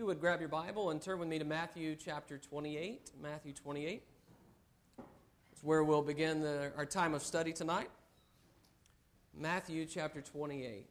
you would grab your Bible and turn with me to Matthew chapter 28. Matthew 28. It's where we'll begin our time of study tonight. Matthew chapter 28.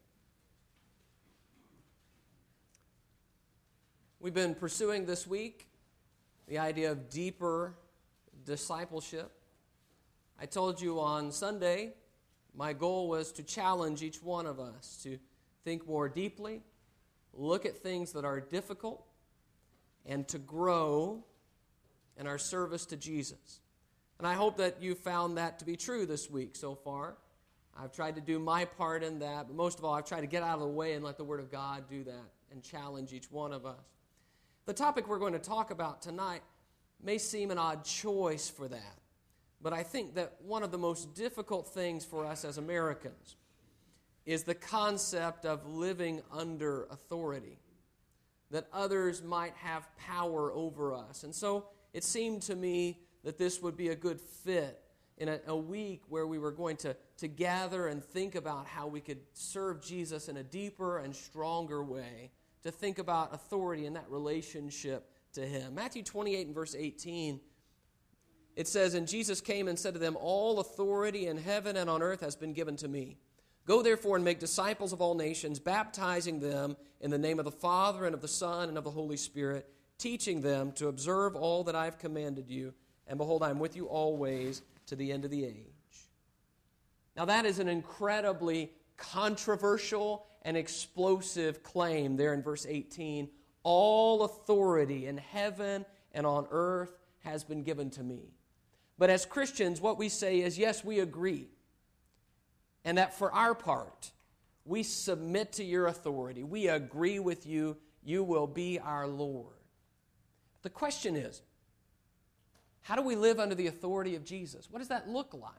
We've been pursuing this week the idea of deeper discipleship. I told you on Sunday my goal was to challenge each one of us to think more deeply, look at things that are difficult, and to grow in our service to Jesus. And I hope that you found that to be true this week so far. I've tried to do my part in that, but most of all, I've tried to get out of the way and let the Word of God do that and challenge each one of us. The topic we're going to talk about tonight may seem an odd choice for that, but I think that one of the most difficult things for us as Americans is the concept of living under authority, that others might have power over us. And so it seemed to me that this would be a good fit in a week where we were going to gather and think about how we could serve Jesus in a deeper and stronger way, to think about authority and that relationship to Him. Matthew 28 and verse 18, it says, "And Jesus came and said to them, 'All authority in heaven and on earth has been given to me. Go therefore and make disciples of all nations, baptizing them in the name of the Father and of the Son and of the Holy Spirit, teaching them to observe all that I have commanded you. And behold, I am with you always to the end of the age.'" Now that is an incredibly controversial and explosive claim there in verse 18. All authority in heaven and on earth has been given to me. But as Christians, what we say is, yes, we agree. And that for our part, we submit to your authority. We agree with you. You will be our Lord. The question is, how do we live under the authority of Jesus? What does that look like?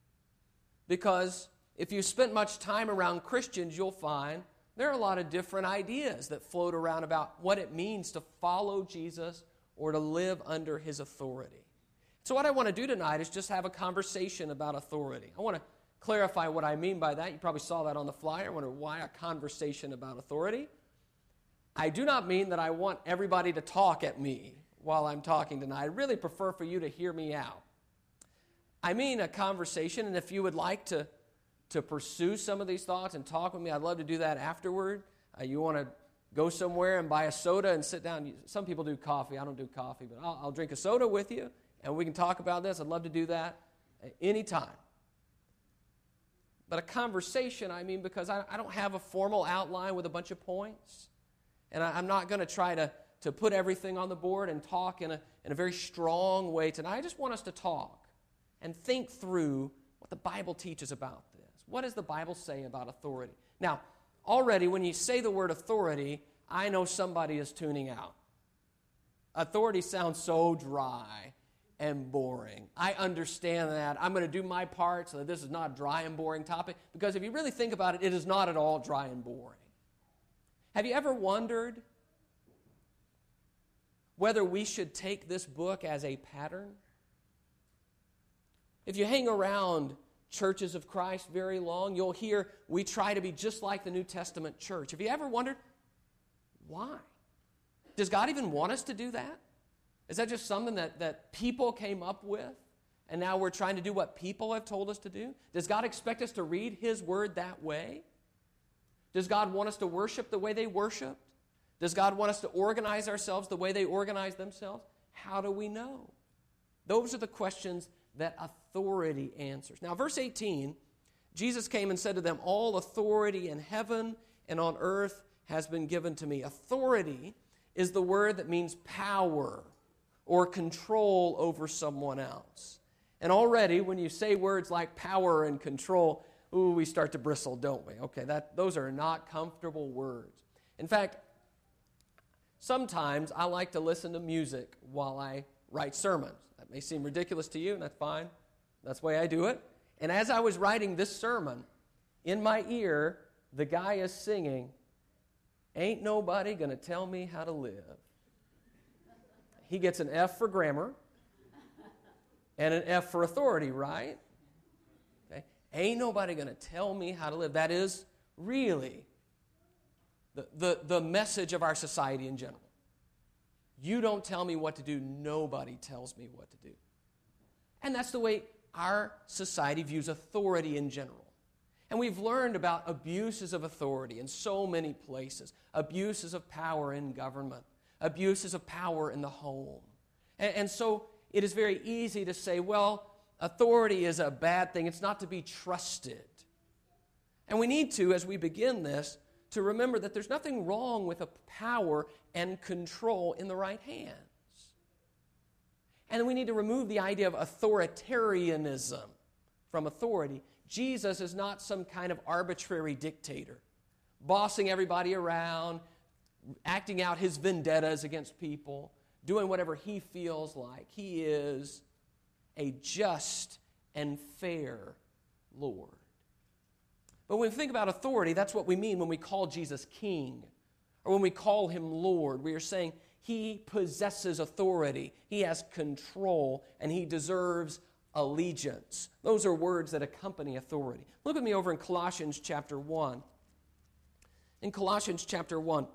Because if you spent much time around Christians, you'll find there are a lot of different ideas that float around about what it means to follow Jesus or to live under His authority. So what I want to do tonight is just have a conversation about authority. I want to clarify what I mean by that. You probably saw that on the flyer. I wonder why a conversation about authority. I do not mean that I want everybody to talk at me while I'm talking tonight. I really prefer for you to hear me out. I mean a conversation, and if you would like to pursue some of these thoughts and talk with me, I'd love to do that afterward. You want to go somewhere and buy a soda and sit down. Some people do coffee. I don't do coffee, but I'll drink a soda with you, and we can talk about this. I'd love to do that anytime. But a conversation, I mean, because I don't have a formal outline with a bunch of points, and I'm not going to try to put everything on the board and talk in a very strong way tonight. I just want us to talk and think through what the Bible teaches about this. What does the Bible say about authority? Now, already when you say the word authority, I know somebody is tuning out. Authority sounds so dry and boring. I understand that. I'm going to do my part so that this is not a dry and boring topic, because if you really think about it, it is not at all dry and boring. Have you ever wondered whether we should take this book as a pattern? If you hang around churches of Christ very long, you'll hear we try to be just like the New Testament church. Have you ever wondered why? Does God even want us to do that? Is that just something that people came up with, and now we're trying to do what people have told us to do? Does God expect us to read His Word that way? Does God want us to worship the way they worshiped? Does God want us to organize ourselves the way they organized themselves? How do we know? Those are the questions that authority answers. Now, verse 18, Jesus came and said to them, "All authority in heaven and on earth has been given to me." Authority is the word that means power or control over someone else. And already, when you say words like power and control, we start to bristle, don't we? Okay, those are not comfortable words. In fact, sometimes I like to listen to music while I write sermons. That may seem ridiculous to you, and that's fine. That's the way I do it. And as I was writing this sermon, in my ear, the guy is singing, "Ain't nobody gonna tell me how to live." He gets an F for grammar and an F for authority, right? Okay. Ain't nobody gonna tell me how to live. That is really the message of our society in general. You don't tell me what to do. Nobody tells me what to do. And that's the way our society views authority in general. And we've learned about abuses of authority in so many places. Abuses of power in government. Abuses of power in the home. And so it is very easy to say, well, authority is a bad thing. It's not to be trusted. And we need to, as we begin this, to remember that there's nothing wrong with a power and control in the right hands. And we need to remove the idea of authoritarianism from authority. Jesus is not some kind of arbitrary dictator, bossing everybody around, acting out his vendettas against people, doing whatever he feels like. He is a just and fair Lord. But when we think about authority, that's what we mean when we call Jesus King, or when we call him Lord. We are saying he possesses authority, he has control, and he deserves allegiance. Those are words that accompany authority. Look with me over in Colossians chapter 1. In Colossians chapter 1,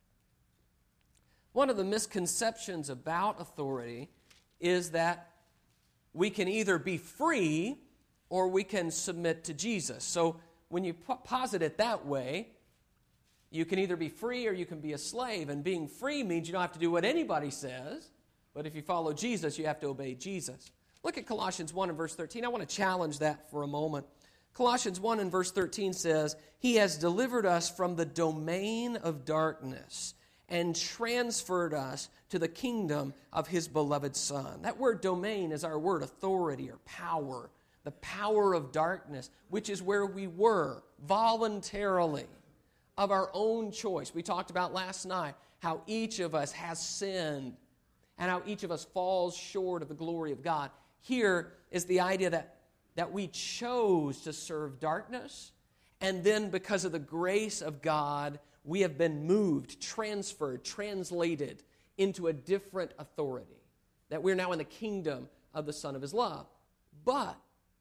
one of the misconceptions about authority is that we can either be free or we can submit to Jesus. So when you posit it that way, you can either be free or you can be a slave. And being free means you don't have to do what anybody says. But if you follow Jesus, you have to obey Jesus. Look at Colossians 1 and verse 13. I want to challenge that for a moment. Colossians 1 and verse 13 says, He has delivered us from the domain of darkness and transferred us to the kingdom of His beloved Son. That word domain is our word authority or power. The power of darkness, which is where we were voluntarily, of our own choice. We talked about last night how each of us has sinned and how each of us falls short of the glory of God. Here is the idea that we chose to serve darkness, and then because of the grace of God, we have been moved, transferred, translated into a different authority, that we're now in the kingdom of the Son of His love. But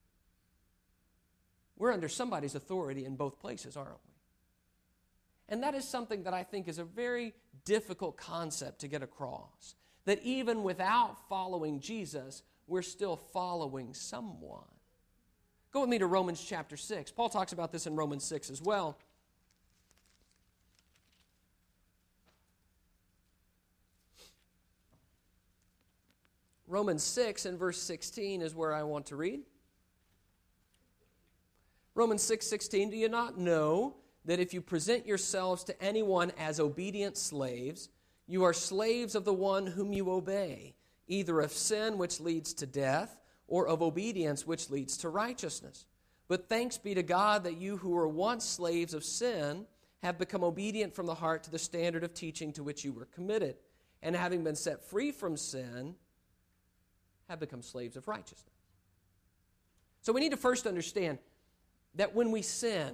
we're under somebody's authority in both places, aren't we? And that is something that I think is a very difficult concept to get across. That even without following Jesus, we're still following someone. Go with me to Romans chapter 6. Paul talks about this in Romans 6 as well. Romans 6 and verse 16 is where I want to read. Romans 6:16, do you not know that if you present yourselves to anyone as obedient slaves, you are slaves of the one whom you obey, either of sin which leads to death, or of obedience which leads to righteousness. But thanks be to God that you who were once slaves of sin have become obedient from the heart to the standard of teaching to which you were committed, and having been set free from sin, have become slaves of righteousness. So we need to first understand that when we sin,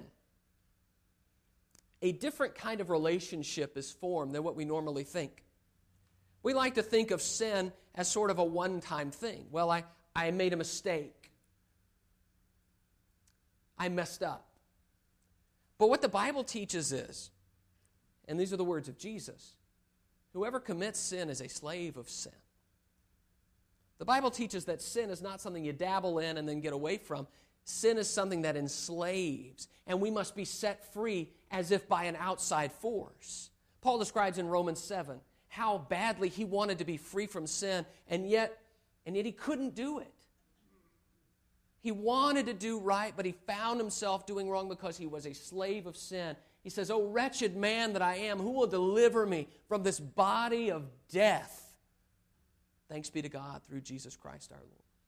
a different kind of relationship is formed than what we normally think. We like to think of sin as sort of a one-time thing. Well, I made a mistake. I messed up. But what the Bible teaches is, and these are the words of Jesus, whoever commits sin is a slave of sin. The Bible teaches that sin is not something you dabble in and then get away from. Sin is something that enslaves, and we must be set free as if by an outside force. Paul describes in Romans 7 how badly he wanted to be free from sin, and yet he couldn't do it. He wanted to do right, but he found himself doing wrong because he was a slave of sin. He says, "O wretched man that I am, who will deliver me from this body of death? Thanks be to God through Jesus Christ our Lord."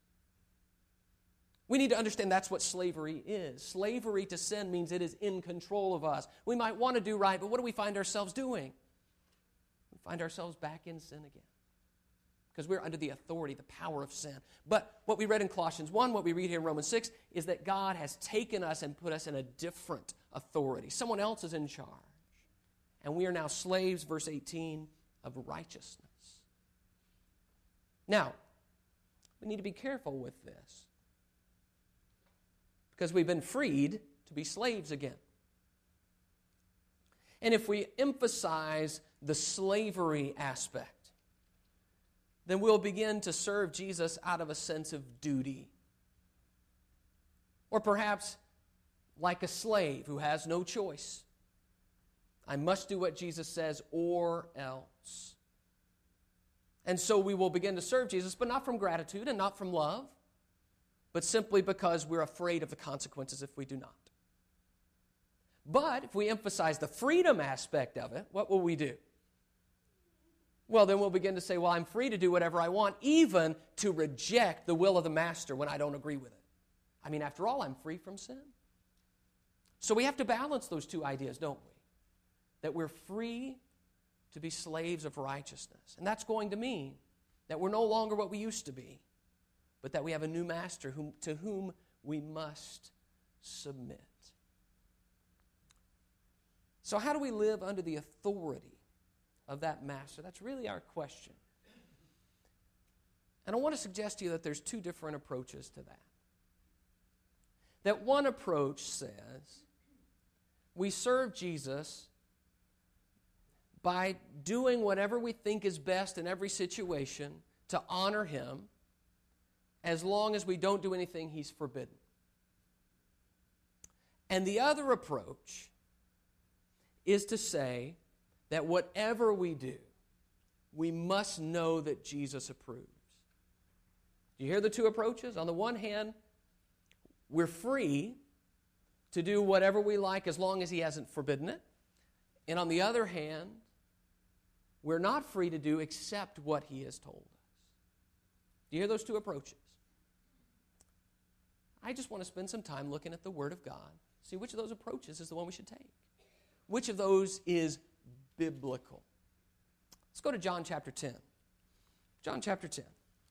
We need to understand that's what slavery is. Slavery to sin means it is in control of us. We might want to do right, but what do we find ourselves doing? We find ourselves back in sin again because we're under the authority, the power of sin. But what we read in Colossians 1, what we read here in Romans 6, is that God has taken us and put us in a different authority. Someone else is in charge. And we are now slaves, verse 18, of righteousness. Now, we need to be careful with this, because we've been freed to be slaves again. And if we emphasize the slavery aspect, then we'll begin to serve Jesus out of a sense of duty. Or perhaps like a slave who has no choice. I must do what Jesus says or else. And so we will begin to serve Jesus, but not from gratitude and not from love, but simply because we're afraid of the consequences if we do not. But if we emphasize the freedom aspect of it, what will we do? Well, then we'll begin to say, well, I'm free to do whatever I want, even to reject the will of the master when I don't agree with it. I mean, after all, I'm free from sin. So we have to balance those two ideas, don't we? That we're free to be slaves of righteousness. And that's going to mean that we're no longer what we used to be, but that we have a new master to whom we must submit. So how do we live under the authority of that master? That's really our question. And I want to suggest to you that there's two different approaches to that. That one approach says we serve Jesus by doing whatever we think is best in every situation to honor Him, as long as we don't do anything He's forbidden. And the other approach is to say that whatever we do, we must know that Jesus approves. Do you hear the two approaches? On the one hand, we're free to do whatever we like as long as He hasn't forbidden it. And on the other hand, we're not free to do except what He has told us. Do you hear those two approaches? I just want to spend some time looking at the Word of God, see which of those approaches is the one we should take. Which of those is biblical? Let's go to John chapter 10. John chapter 10.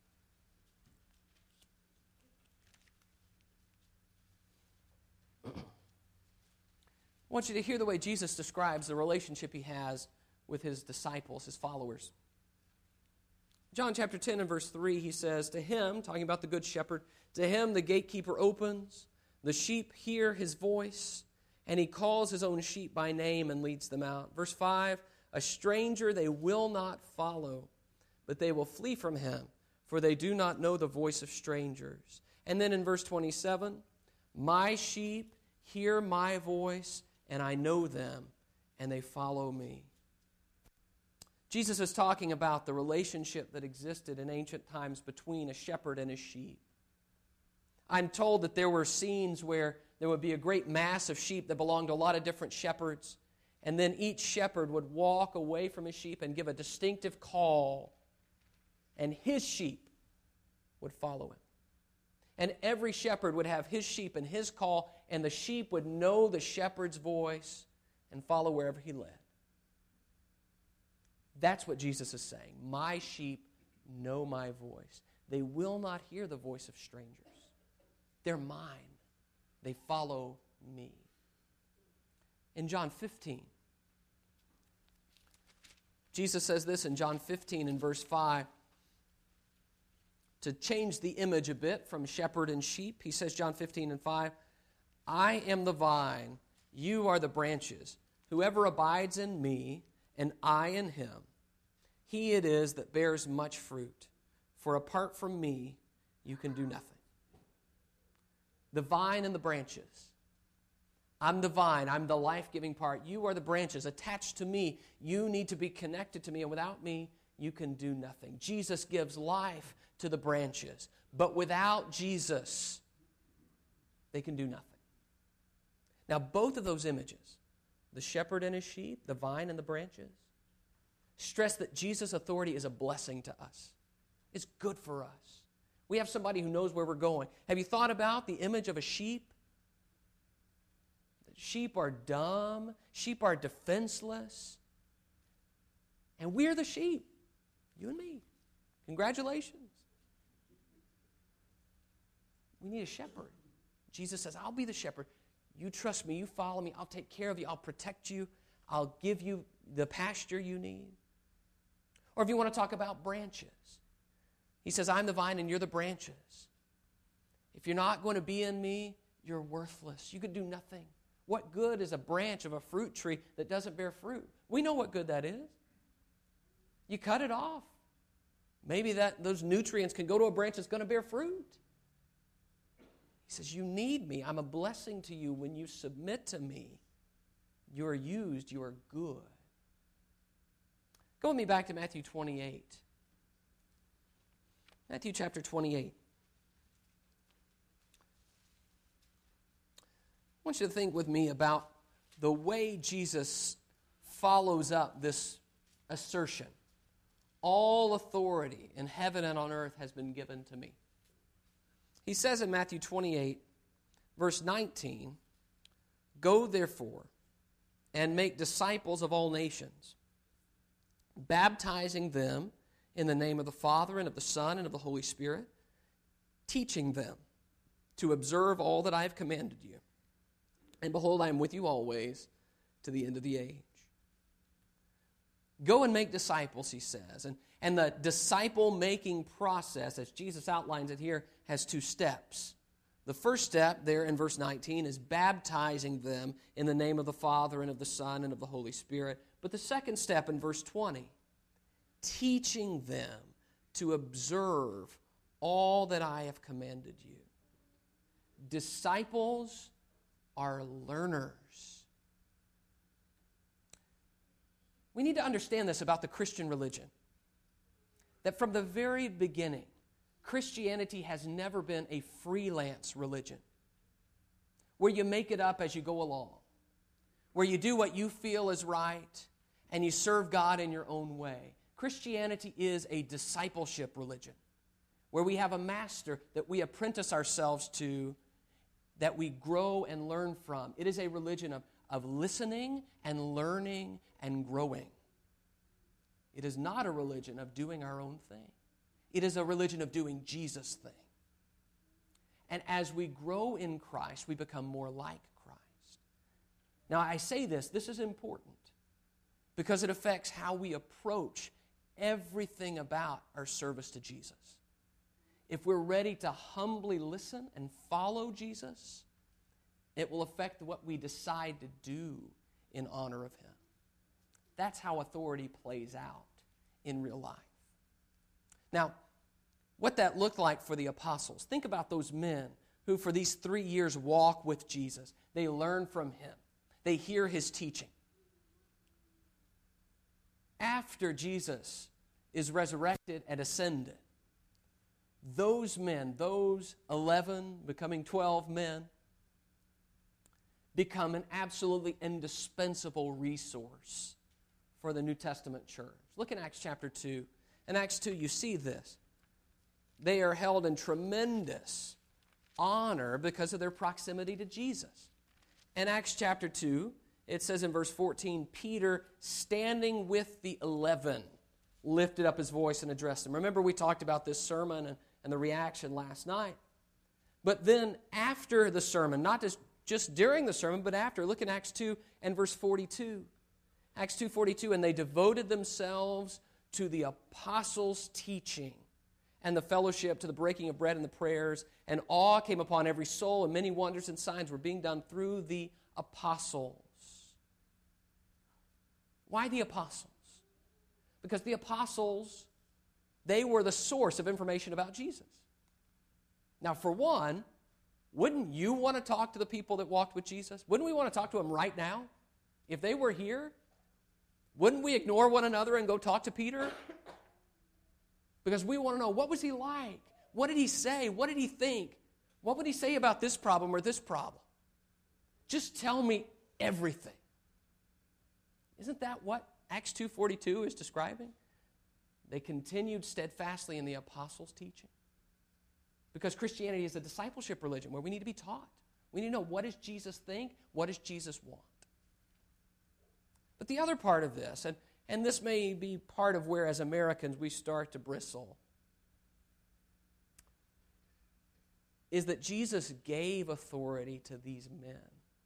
I want you to hear the way Jesus describes the relationship He has with His disciples, His followers. John chapter 10 and verse 3, He says, to Him, talking about the good shepherd, to Him the gatekeeper opens, the sheep hear His voice, and He calls His own sheep by name and leads them out. Verse 5, a stranger they will not follow, but they will flee from him, for they do not know the voice of strangers. And then in verse 27, my sheep hear my voice, and I know them, and they follow me. Jesus is talking about the relationship that existed in ancient times between a shepherd and his sheep. I'm told that there were scenes where there would be a great mass of sheep that belonged to a lot of different shepherds, and then each shepherd would walk away from his sheep and give a distinctive call, and his sheep would follow him. And every shepherd would have his sheep and his call, and the sheep would know the shepherd's voice and follow wherever he led. That's what Jesus is saying. My sheep know my voice. They will not hear the voice of strangers. They're mine. They follow me. In John 15, Jesus says this in John 15 and verse 5. To change the image a bit from shepherd and sheep, he says, John 15 and 5, I am the vine, you are the branches. Whoever abides in me, and I in him, he it is that bears much fruit. For apart from me, you can do nothing. The vine and the branches. I'm the vine. I'm the life-giving part. You are the branches. Attached to me, you need to be connected to me. And without me, you can do nothing. Jesus gives life to the branches. But without Jesus, they can do nothing. Now, both of those images, the shepherd and his sheep, the vine and the branches, stress that Jesus' authority is a blessing to us. It's good for us. We have somebody who knows where we're going. Have you thought about the image of a sheep? Sheep are dumb. Sheep are defenseless. And we're the sheep. You and me. Congratulations. We need a shepherd. Jesus says, I'll be the shepherd. You trust me. You follow me. I'll take care of you. I'll protect you. I'll give you the pasture you need. Or if you want to talk about branches, he says, I'm the vine and you're the branches. If you're not going to be in me, you're worthless. You can do nothing. What good is a branch of a fruit tree that doesn't bear fruit? We know what good that is. You cut it off. Maybe those nutrients can go to a branch that's going to bear fruit. He says, you need me. I'm a blessing to you. When you submit to me, you are used, you are good. Go with me back to Matthew 28. Matthew chapter 28. I want you to think with me about the way Jesus follows up this assertion. All authority in heaven and on earth has been given to me. He says in Matthew 28, verse 19, "Go therefore and make disciples of all nations, baptizing them in the name of the Father and of the Son and of the Holy Spirit, teaching them to observe all that I have commanded you. And behold, I am with you always to the end of the age." Go and make disciples, he says. And the disciple-making process, as Jesus outlines it here, has two steps. The first step there in verse 19 is baptizing them in the name of the Father and of the Son and of the Holy Spirit. But the second step in verse 20, teaching them to observe all that I have commanded you. Disciples are learners. We need to understand this about the Christian religion. That from the very beginning, Christianity has never been a freelance religion where you make it up as you go along, where you do what you feel is right and you serve God in your own way. Christianity is a discipleship religion where we have a master that we apprentice ourselves to, that we grow and learn from. It is a religion of listening and learning and growing. It is not a religion of doing our own thing. It is a religion of doing Jesus' thing. And as we grow in Christ, we become more like Christ. Now, I say this is important because it affects how we approach everything about our service to Jesus. If we're ready to humbly listen and follow Jesus, it will affect what we decide to do in honor of Him. That's how authority plays out in real life. Now, what that looked like for the apostles. Think about those men who for these 3 years walk with Jesus. They learn from Him. They hear His teaching. After Jesus is resurrected and ascended, those men, those 11 becoming 12 men, become an absolutely indispensable resource for the New Testament church. Look in Acts chapter 2. In Acts 2, you see this. They are held in tremendous honor because of their proximity to Jesus. In Acts chapter 2, it says in verse 14, Peter, standing with the 11, lifted up his voice and addressed them. Remember, we talked about this sermon and the reaction last night. But then after the sermon, not just during the sermon, but after, look in Acts 2 and verse 42. Acts 2:42, and they devoted themselves to the apostles' teaching and the fellowship, to the breaking of bread and the prayers, and awe came upon every soul, and many wonders and signs were being done through the apostles. Why the apostles? Because the apostles, they were the source of information about Jesus. Now, for one, wouldn't you want to talk to the people that walked with Jesus? Wouldn't we want to talk to them right now? If they were here, wouldn't we ignore one another and go talk to Peter? Because we want to know, what was he like? What did he say? What did he think? What would he say about this problem or this problem? Just tell me everything. Isn't that what Acts 2:42 is describing? They continued steadfastly in the apostles' teaching. Because Christianity is a discipleship religion where we need to be taught. We need to know, what does Jesus think? What does Jesus want? But the other part of this, and this may be part of where as Americans we start to bristle, is that Jesus gave authority to these men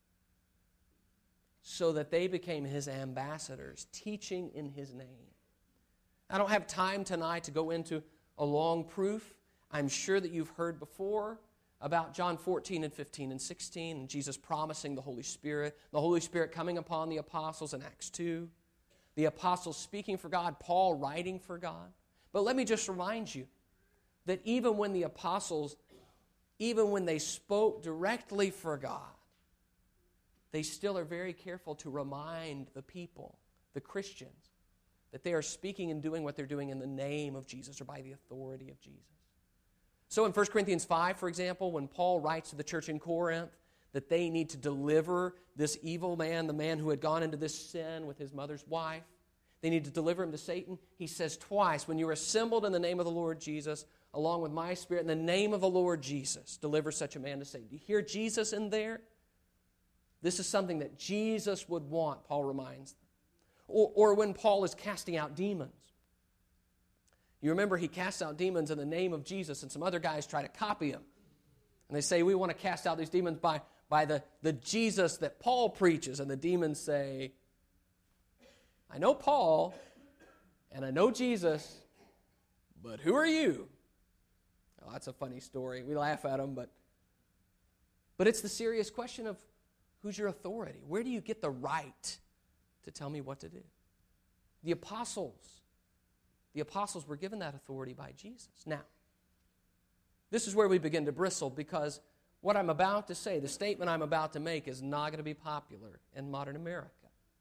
so that they became His ambassadors, teaching in His name. I don't have time tonight to go into a long proof. I'm sure that you've heard before about John 14 and 15 and 16, and Jesus promising the Holy Spirit coming upon the apostles in Acts 2, the apostles speaking for God, Paul writing for God. But let me just remind you that even when the apostles, even when they spoke directly for God, they still are very careful to remind the people, the Christians, that they are speaking and doing what they're doing in the name of Jesus or by the authority of Jesus. So in 1 Corinthians 5, for example, when Paul writes to the church in Corinth that they need to deliver this evil man, the man who had gone into this sin with his mother's wife, they need to deliver him to Satan, he says twice, when you are assembled in the name of the Lord Jesus, along with my spirit, in the name of the Lord Jesus, deliver such a man to Satan. Do you hear Jesus in there? This is something that Jesus would want, Paul reminds them. Or when Paul is casting out demons. You remember he casts out demons in the name of Jesus, and some other guys try to copy him. And they say, we want to cast out these demons by the Jesus that Paul preaches. And the demons say, I know Paul, and I know Jesus, but who are you? Oh, that's a funny story. We laugh at them, but it's the serious question of who's your authority? Where do you get the right to tell me what to do? The apostles were given that authority by Jesus. Now, this is where we begin to bristle, because what I'm about to say, the statement I'm about to make, is not going to be popular in modern America.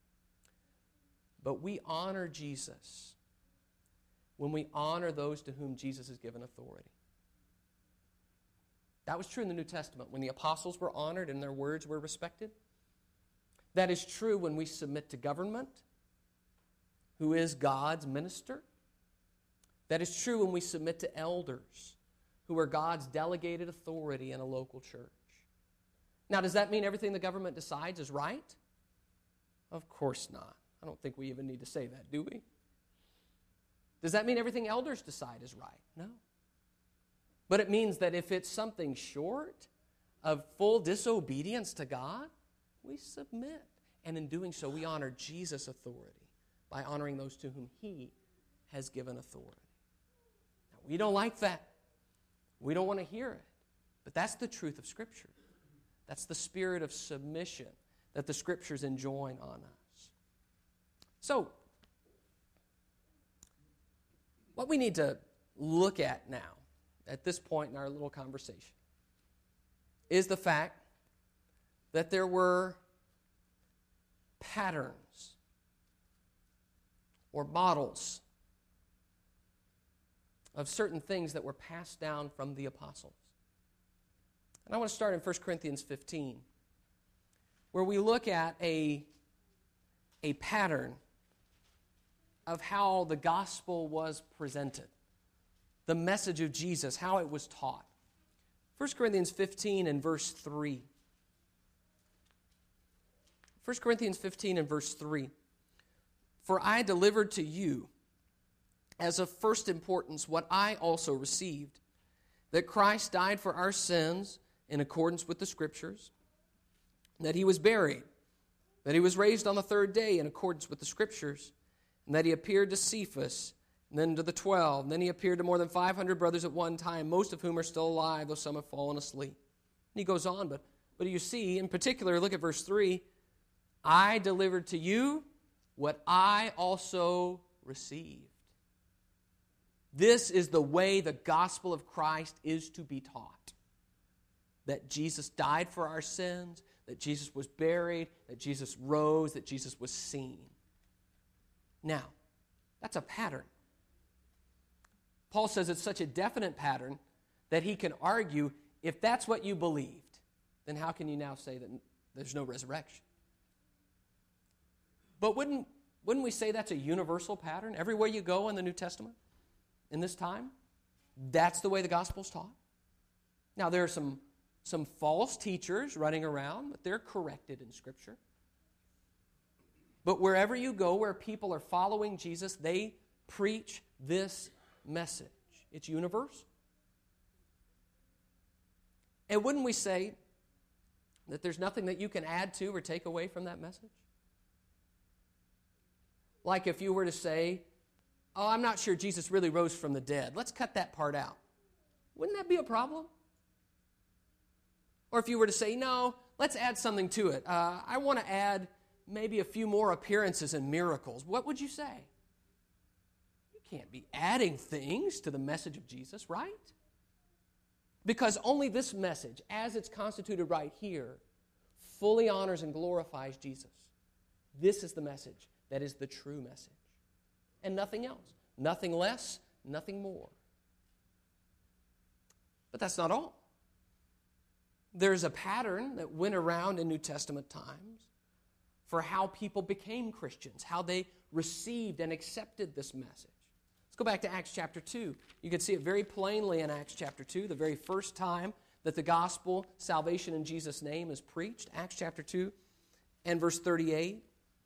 But we honor Jesus when we honor those to whom Jesus has given authority. That was true in the New Testament when the apostles were honored and their words were respected. That is true when we submit to government, who is God's minister. That is true when we submit to elders, who are God's delegated authority in a local church. Now, does that mean everything the government decides is right? Of course not. I don't think we even need to say that, do we? Does that mean everything elders decide is right? No. But it means that if it's something short of full disobedience to God, we submit. And in doing so, we honor Jesus' authority by honoring those to whom He has given authority. Now, we don't like that. We don't want to hear it. But that's the truth of Scripture. That's the spirit of submission that the Scriptures enjoin on us. So, what we need to look at now, at this point in our little conversation, is the fact that there were patterns or models of certain things that were passed down from the apostles. And I want to start in 1 Corinthians 15, where we look at a pattern of how the gospel was presented, the message of Jesus, how it was taught. 1 Corinthians 15 and verse 3. 1 Corinthians 15 and verse 3. For I delivered to you as of first importance what I also received, that Christ died for our sins in accordance with the Scriptures, that He was buried, that He was raised on the third day in accordance with the Scriptures, and that He appeared to Cephas, and then to the 12, and then He appeared to more than 500 brothers at one time, most of whom are still alive, though some have fallen asleep. And he goes on, but you see, in particular, look at verse 3, I delivered to you what I also received. This is the way the gospel of Christ is to be taught. That Jesus died for our sins, that Jesus was buried, that Jesus rose, that Jesus was seen. Now, that's a pattern. Paul says it's such a definite pattern that he can argue, if that's what you believed, then how can you now say that there's no resurrection? But wouldn't we say that's a universal pattern? Everywhere you go in the New Testament, in this time, that's the way the gospel's taught. Now, there are some false teachers running around, but they're corrected in Scripture. But wherever you go, where people are following Jesus, they preach this message. It's universal. And wouldn't we say that there's nothing that you can add to or take away from that message? Like if you were to say, oh, I'm not sure Jesus really rose from the dead. Let's cut that part out. Wouldn't that be a problem? Or if you were to say, no, let's add something to it. I want to add maybe a few more appearances and miracles. What would you say? You can't be adding things to the message of Jesus, right? Because only this message, as it's constituted right here, fully honors and glorifies Jesus. This is the message that is the true message. And nothing else. Nothing less, nothing more. But that's not all. There's a pattern that went around in New Testament times for how people became Christians, how they received and accepted this message. Let's go back to Acts chapter 2. You can see it very plainly in Acts chapter 2, the very first time that the gospel, salvation in Jesus' name, is preached. Acts chapter 2 and verse 38.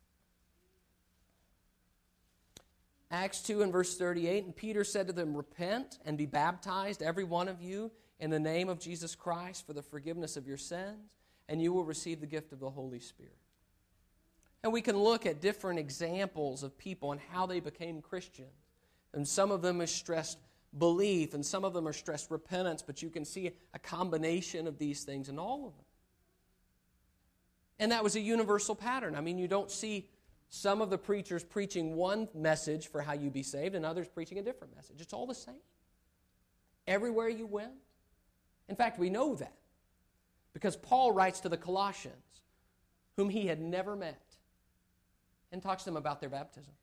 Acts 2 and verse 38, and Peter said to them, "Repent and be baptized, every one of you, in the name of Jesus Christ for the forgiveness of your sins, and you will receive the gift of the Holy Spirit." And we can look at different examples of people and how they became Christians. And some of them are stressed belief, and some of them are stressed repentance, but you can see a combination of these things in all of them. And that was a universal pattern. I mean, you don't see some of the preachers preaching one message for how you be saved and others preaching a different message. It's all the same. Everywhere you went. In fact, we know that because Paul writes to the Colossians, whom he had never met, and talks to them about their baptism.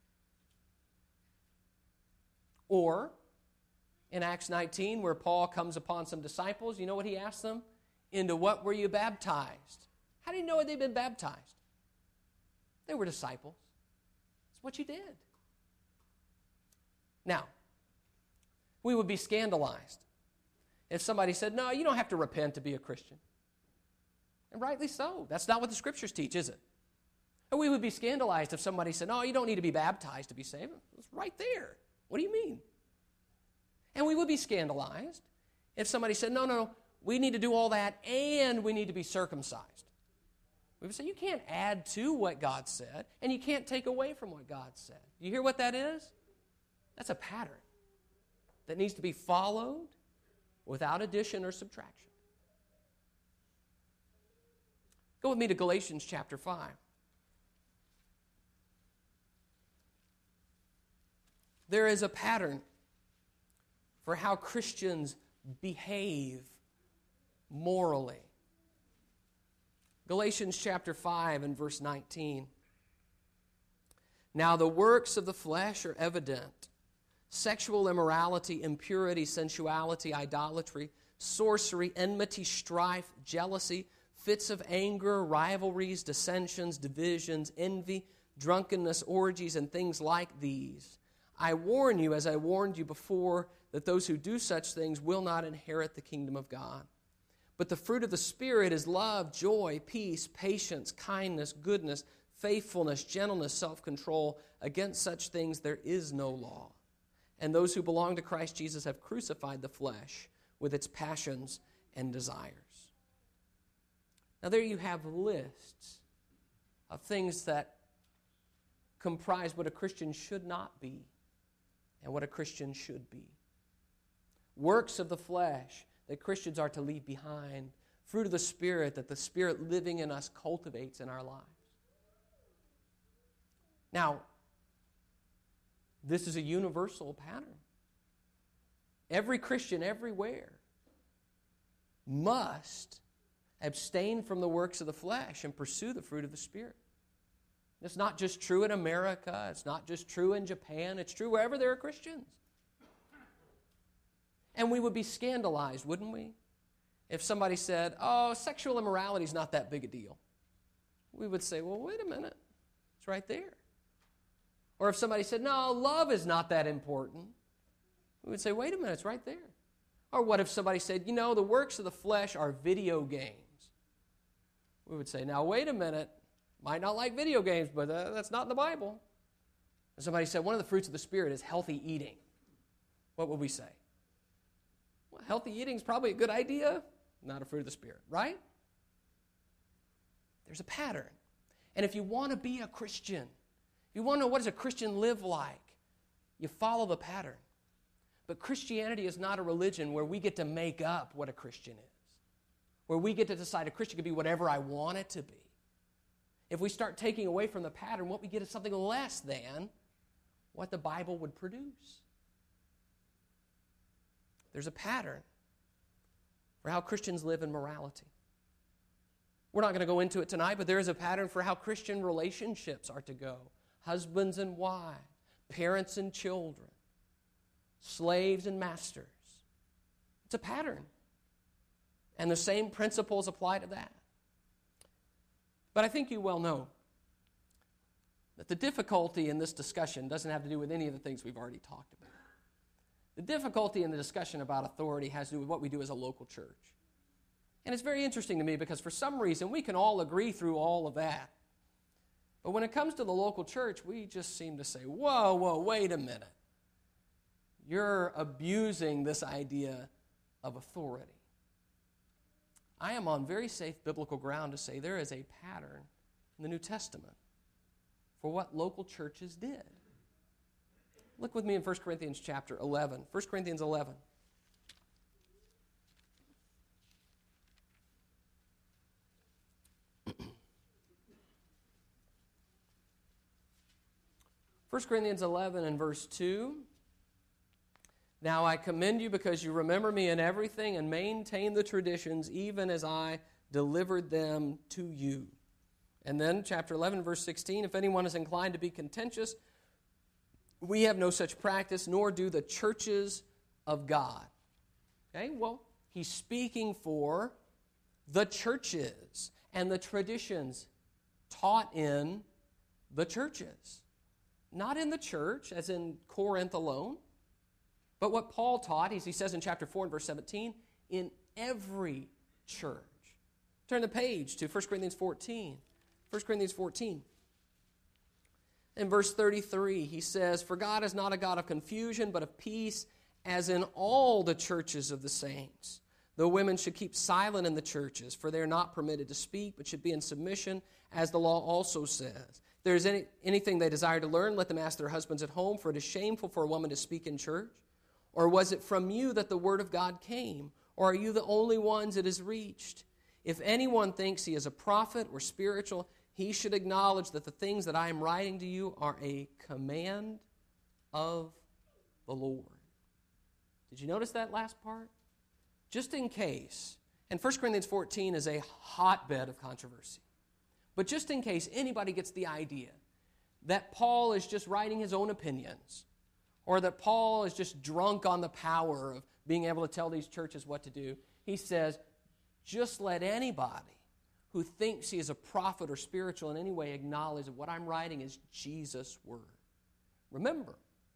Or in Acts 19, where Paul comes upon some disciples, you know what he asks them? Into what were you baptized? How do you know they've been baptized? They were disciples. It's what you did. Now, we would be scandalized if somebody said, no, you don't have to repent to be a Christian. And rightly so. That's not what the Scriptures teach, is it? And we would be scandalized if somebody said, no, you don't need to be baptized to be saved. It's right there. What do you mean? And we would be scandalized if somebody said, no, we need to do all that and we need to be circumcised. We would say, you can't add to what God said and you can't take away from what God said. You hear what that is? That's a pattern that needs to be followed without addition or subtraction. Go with me to Galatians chapter 5. There is a pattern for how Christians behave morally. Galatians chapter 5 and verse 19. Now the works of the flesh are evident: sexual immorality, impurity, sensuality, idolatry, sorcery, enmity, strife, jealousy, fits of anger, rivalries, dissensions, divisions, envy, drunkenness, orgies, and things like these. I warn you, as I warned you before, that those who do such things will not inherit the kingdom of God. But the fruit of the Spirit is love, joy, peace, patience, kindness, goodness, faithfulness, gentleness, self-control. Against such things there is no law. And those who belong to Christ Jesus have crucified the flesh with its passions and desires. Now there you have lists of things that comprise what a Christian should not be and what a Christian should be. Works of the flesh that Christians are to leave behind. Fruit of the Spirit that the Spirit living in us cultivates in our lives. Now, this is a universal pattern. Every Christian everywhere must abstain from the works of the flesh and pursue the fruit of the Spirit. It's not just true in America. It's not just true in Japan. It's true wherever there are Christians. And we would be scandalized, wouldn't we? If somebody said, oh, sexual immorality is not that big a deal. We would say, well, wait a minute. It's right there. Or if somebody said, no, love is not that important. We would say, wait a minute, it's right there. Or what if somebody said, you know, the works of the flesh are video games. We would say, now wait a minute. Might not like video games, but that's not in the Bible. And somebody said, one of the fruits of the Spirit is healthy eating. What would we say? Well, healthy eating is probably a good idea. Not a fruit of the Spirit, right? There's a pattern. And if you want to be a Christian, if you want to know what does a Christian live like, you follow the pattern. But Christianity is not a religion where we get to make up what a Christian is, where we get to decide a Christian can be whatever I want it to be. If we start taking away from the pattern, what we get is something less than what the Bible would produce. There's a pattern for how Christians live in morality. We're not going to go into it tonight, but there is a pattern for how Christian relationships are to go. Husbands and wives, parents and children, slaves and masters. It's a pattern. And the same principles apply to that. But I think you well know that the difficulty in this discussion doesn't have to do with any of the things we've already talked about. The difficulty in the discussion about authority has to do with what we do as a local church. And it's very interesting to me because for some reason we can all agree through all of that. But when it comes to the local church, we just seem to say, whoa, wait a minute. You're abusing this idea of authority. I am on very safe biblical ground to say there is a pattern in the New Testament for what local churches did. Look with me in 1 Corinthians chapter 11. 1 Corinthians 11. First Corinthians 11 and verse 2. Now I commend you because you remember me in everything and maintain the traditions even as I delivered them to you. And then chapter 11 verse 16. If anyone is inclined to be contentious, we have no such practice, nor do the churches of God. Okay, well, he's speaking for the churches and the traditions taught in the churches. Not in the church, as in Corinth alone, but what Paul taught, as he says in chapter 4 and verse 17, in every church. Turn the page to 1 Corinthians 14. 1 Corinthians 14. In verse 33, he says, For God is not a God of confusion, but of peace, as in all the churches of the saints. Though women should keep silent in the churches, for they are not permitted to speak, but should be in submission, as the law also says. If there is anything they desire to learn, let them ask their husbands at home, for it is shameful for a woman to speak in church. Or was it from you that the word of God came? Or are you the only ones it has reached? If anyone thinks he is a prophet or spiritual, he should acknowledge that the things that I am writing to you are a command of the Lord. Did you notice that last part? Just in case, and 1 Corinthians 14 is a hotbed of controversy. But just in case anybody gets the idea that Paul is just writing his own opinions, or that Paul is just drunk on the power of being able to tell these churches what to do, he says, just let anybody who thinks he is a prophet or spiritual in any way acknowledge that what I'm writing is Jesus' word. Remember,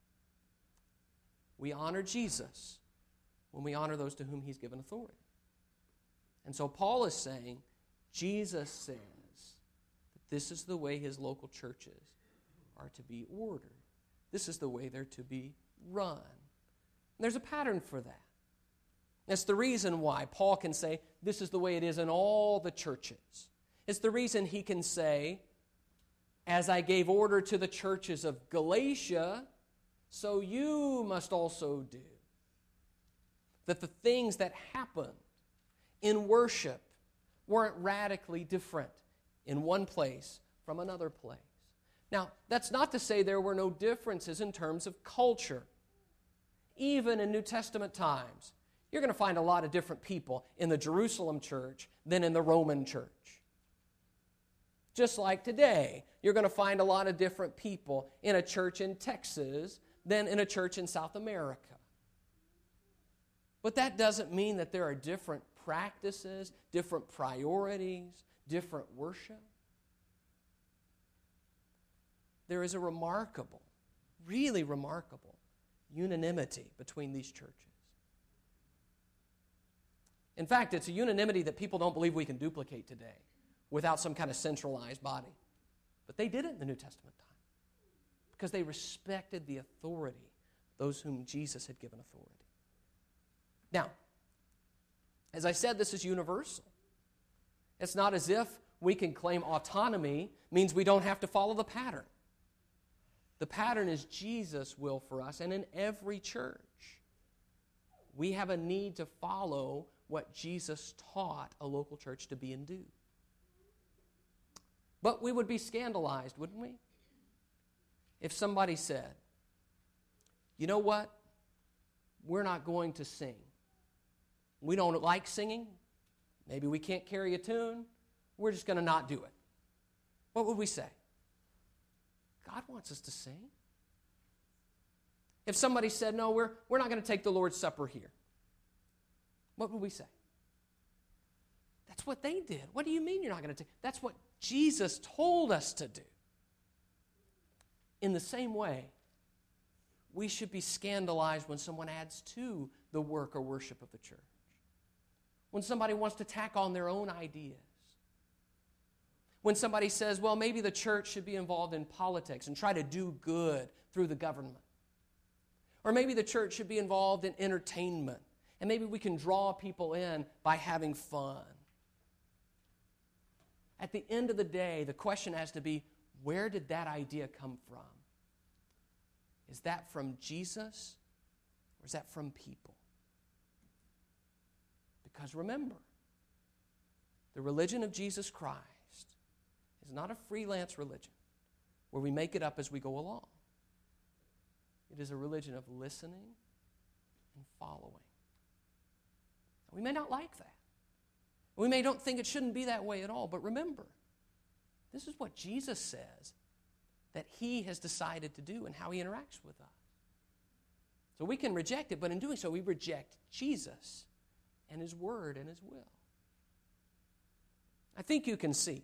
we honor Jesus when we honor those to whom he's given authority. And so Paul is saying, Jesus says that this is the way his local churches are to be ordered. This is the way they're to be run. And there's a pattern for that. That's the reason why Paul can say, this is the way it is in all the churches. It's the reason he can say, as I gave order to the churches of Galatia, so you must also do. That the things that happened in worship weren't radically different in one place from another place. Now, that's not to say there were no differences in terms of culture. Even in New Testament times, you're going to find a lot of different people in the Jerusalem church than in the Roman church. Just like today, you're going to find a lot of different people in a church in Texas than in a church in South America. But that doesn't mean that there are different practices, different priorities, different worship. There is a remarkable, really remarkable unanimity between these churches. In fact, it's a unanimity that people don't believe we can duplicate today without some kind of centralized body. But they did it in the New Testament time because they respected the authority, those whom Jesus had given authority. Now, as I said, this is universal. It's not as if we can claim autonomy means we don't have to follow the pattern. The pattern is Jesus' will for us, and in every church, we have a need to follow what Jesus taught a local church to be and do. But we would be scandalized, wouldn't we? If somebody said, you know what? We're not going to sing We don't like singing. Maybe we can't carry a tune. We're just going to not do it. What would we say? God wants us to sing. If somebody said, no, we're not going to take the Lord's Supper here, what would we say? That's what they did. What do you mean you're not going to take? That's what Jesus told us to do. In the same way, we should be scandalized when someone adds to the work or worship of the church. When somebody wants to tack on their own ideas. When somebody says, well, maybe the church should be involved in politics and try to do good through the government. Or maybe the church should be involved in entertainment. And maybe we can draw people in by having fun. At the end of the day, the question has to be, where did that idea come from? Is that from Jesus or is that from people? Because remember, the religion of Jesus Christ is not a freelance religion where we make it up as we go along. It is a religion of listening and following. We may not like that. We may don't think it shouldn't be that way at all, but remember, this is what Jesus says that he has decided to do and how he interacts with us. So we can reject it, but in doing so, we reject Jesus and his word and his will. I think you can see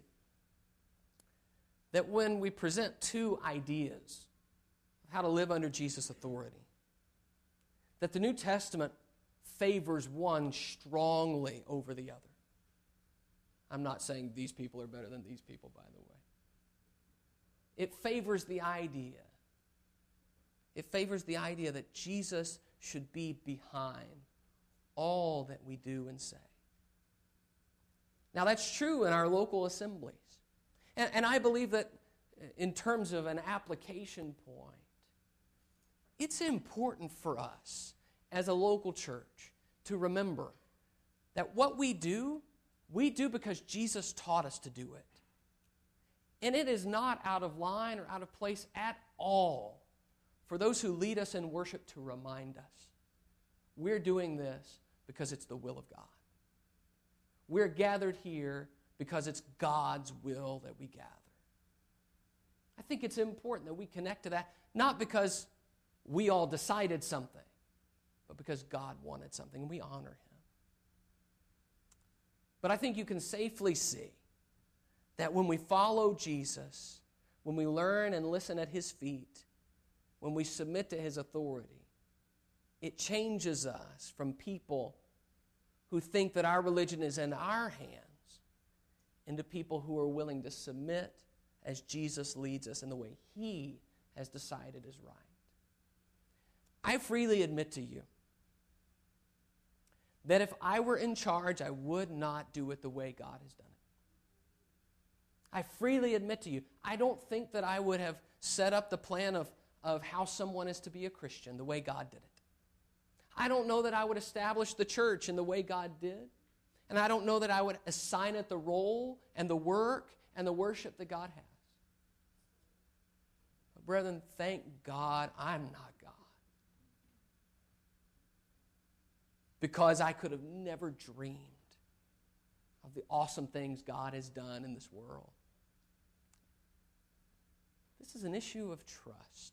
that when we present two ideas of how to live under Jesus' authority, that the New Testament favors one strongly over the other. I'm not saying these people are better than these people, by the way. It favors the idea. It favors the idea that Jesus should be behind all that we do and say. Now, that's true in our local assemblies. And I believe that in terms of an application point, it's important for us as a local church to remember that what we do because Jesus taught us to do it. And it is not out of line or out of place at all for those who lead us in worship to remind us. We're doing this because it's the will of God. We're gathered here because it's God's will that we gather. I think it's important that we connect to that, not because we all decided something, but because God wanted something, and we honor him. But I think you can safely see that when we follow Jesus, when we learn and listen at his feet, when we submit to his authority, it changes us from people who think that our religion is in our hands into people who are willing to submit as Jesus leads us in the way he has decided is right. I freely admit to you that if I were in charge, I would not do it the way God has done it. I freely admit to you, I don't think that I would have set up the plan of how someone is to be a Christian the way God did it. I don't know that I would establish the church in the way God did. And I don't know that I would assign it the role and the work and the worship that God has. But brethren, thank God I'm not God. Because I could have never dreamed of the awesome things God has done in this world. This is an issue of trust.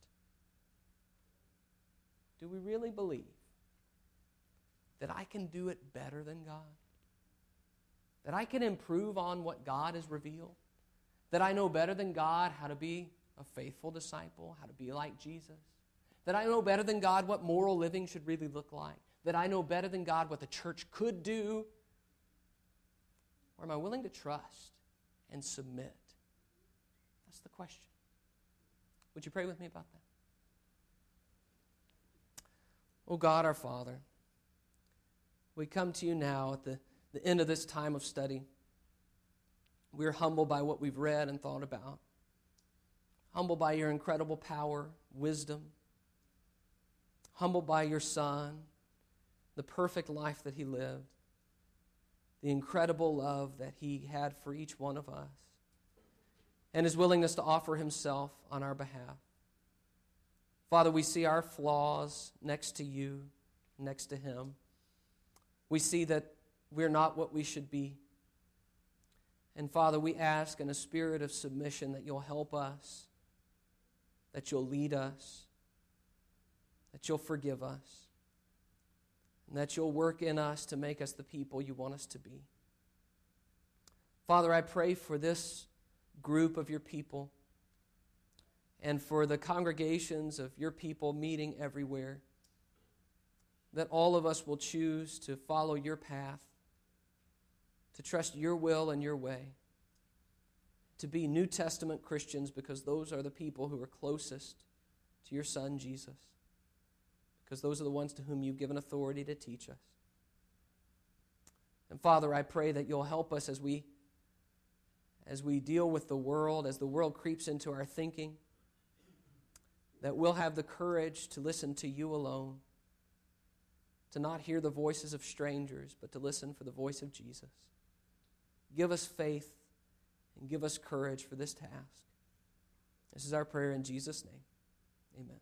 Do we really believe that I can do it better than God? That I can improve on what God has revealed? That I know better than God how to be a faithful disciple, how to be like Jesus? That I know better than God what moral living should really look like? That I know better than God what the church could do? Or am I willing to trust and submit? That's the question. Would you pray with me about that? Oh God, our Father, we come to you now at the end of this time of study. We're humbled by what we've read and thought about. Humbled by your incredible power, wisdom. Humbled by your Son, the perfect life that he lived. The incredible love that he had for each one of us. And his willingness to offer himself on our behalf. Father, we see our flaws next to you, next to him. We see that we're not what we should be. And Father, we ask in a spirit of submission that you'll help us, that you'll lead us, that you'll forgive us, and that you'll work in us to make us the people you want us to be. Father, I pray for this group of your people and for the congregations of your people meeting everywhere, that all of us will choose to follow your path, to trust your will and your way, to be New Testament Christians because those are the people who are closest to your Son, Jesus, because those are the ones to whom you've given authority to teach us. And Father, I pray that you'll help us as we deal with the world, as the world creeps into our thinking, that we'll have the courage to listen to you alone, to not hear the voices of strangers, but to listen for the voice of Jesus. Give us faith and give us courage for this task. This is our prayer in Jesus' name. Amen.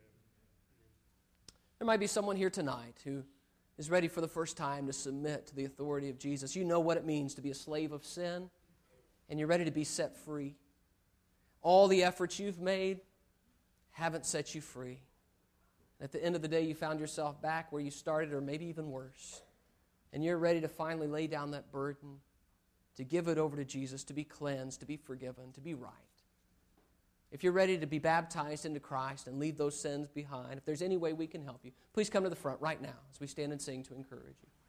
There might be someone here tonight who is ready for the first time to submit to the authority of Jesus. You know what it means to be a slave of sin, and you're ready to be set free. All the efforts you've made haven't set you free. At the end of the day, you found yourself back where you started, or maybe even worse. And you're ready to finally lay down that burden, to give it over to Jesus, to be cleansed, to be forgiven, to be right. If you're ready to be baptized into Christ and leave those sins behind, if there's any way we can help you, please come to the front right now as we stand and sing to encourage you.